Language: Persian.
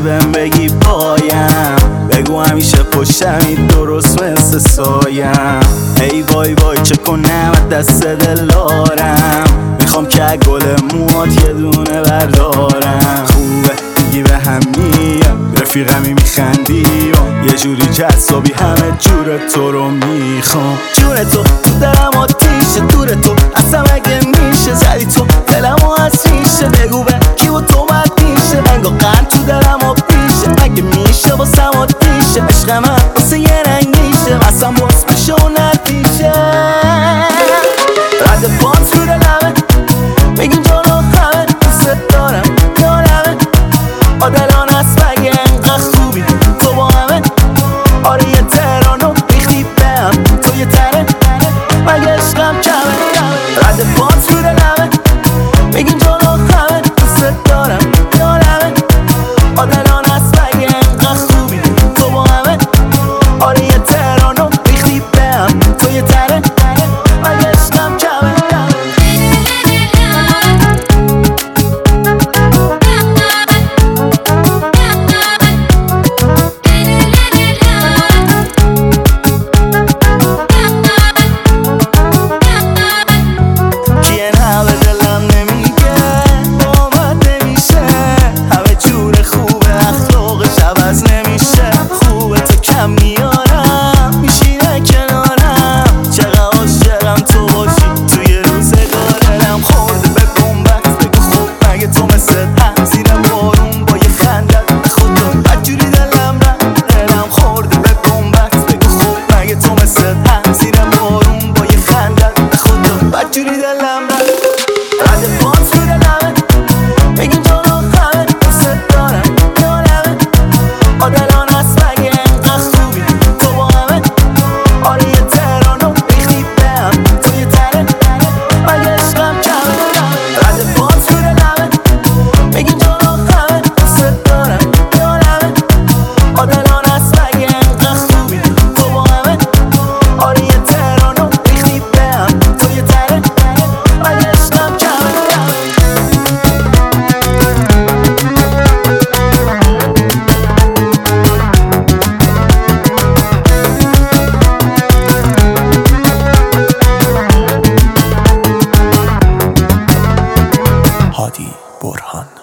بهم بگی پایم، بگو همیشه پشتمی درست مثل سایم. ای وای وای چه کنم دست دل دارم، میخوام که گل موات یه دونه بردارم. خوبه میگی به هم میام، رفیقمی میخندی و یه جوری جذابی، همه جور تو رو میخوام. جور تو دلم آتیشه، دور تو اصلا اگه میشه زدی تو دلم از ریشه. بگو به کی و تو مد میشه، انگا قند تو دلم آب میشه. اگه میشه واسم آتیشه، عشق من واسه یه رنگیشه، اصلا باز بشه و ندیشه. رد پات رو دلمه، بگیم جانو همه دوست دارم یادمه. آدلان هست مگه انقدر خوبی تو با همه. آره یه تهرانو ریختی بهم، تو یه تنه مگه عشقم کمه. رد پات رو دلمه، بگیم جانو همه دوست دارم یادمه. آدلان هست مگه انقدر خوبی تو با همه. آره یه تهرانو ریختی بهم، تو یه تنه مگه عشقم کمه. هادی برهان.